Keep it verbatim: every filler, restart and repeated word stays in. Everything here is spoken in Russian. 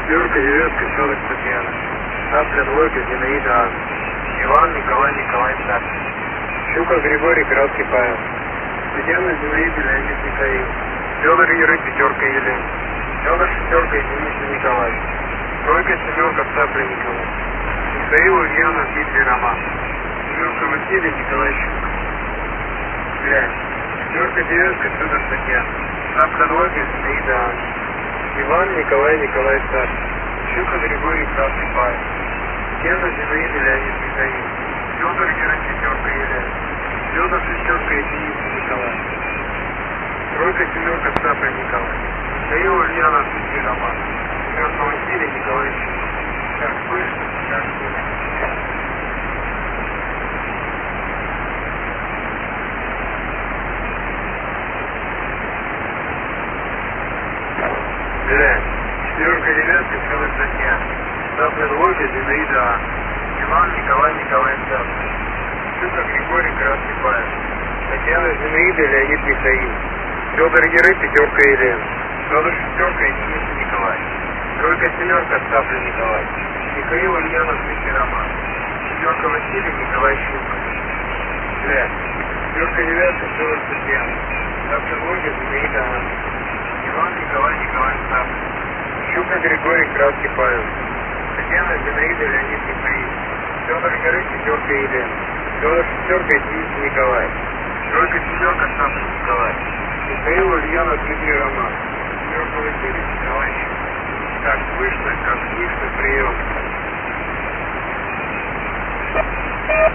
Шестерка, девятка, Федор Татьяна. Шапка, двойка, Зинаида Анна. Иван, Николай, Николай, Саша. Щука, Григорий, Краткий Павел. Татьяна, Зинаида, Леонид, Михаил. Федор, Юрий, пятерка, Елена. Федор, шестерка, Денис, Николай. Тройка, семерка, Цапля, Николай. Михаил, Ульяна, Дмитрий, Роман. Семерка, Василий, Николай, Щука. Связь. Четверка, девятка, Федор, Татьяна. Шапка, двойка, Зинаида Анна. Иван, Николай, Николай, Саша. Щука, Григорий, Краткий Павел. Татьяна, Зинаида, Леонид, Михаил. Федор, Юрий, пятерка, Елена. Федор, шестерка, Денис, Николай. Тройка, семерка, Цапля, Николай. Михаил, Ульяна, Дмитрий, Роман. Семерка, Василий, Николай, Щука. Как слышно, как слышно. Связь. Четверка, девятка, Федор, Татьяна. Цапля, двойка, Зинаида Анна. Иван, Николай, Николай, Саша. Щука, Григорий, Краткий Павел. Татьяна, Зинаида, Леонид, Михаил. Федор, Юрий, пятерка, Елена. Федор, шестерка, Денис, Николай. Тройка, семерка, Цапля, Николай. Михаил, Ульяна, Дмитрий, Роман. Семерка, Василий, Николай, Щука. Связь. Четверка, девятка, Федор, Татьяна. Цапля, двойка, Зинаида Анна. Иван, Николай, Николай, Саша. Щука, Григорий, Краткий Павел. Татьяна, Зинаида, Леонид, Михаил. Федор, Юрий, пятерка, Елена. Федор, шестерка, Денис, Николай. Тройка, семерка, Цапля, Николай. Михаил, Ульяна, Дмитрий, Роман. Семерка, Василий, Николай, Щука. Как слышно, как слышно, прием.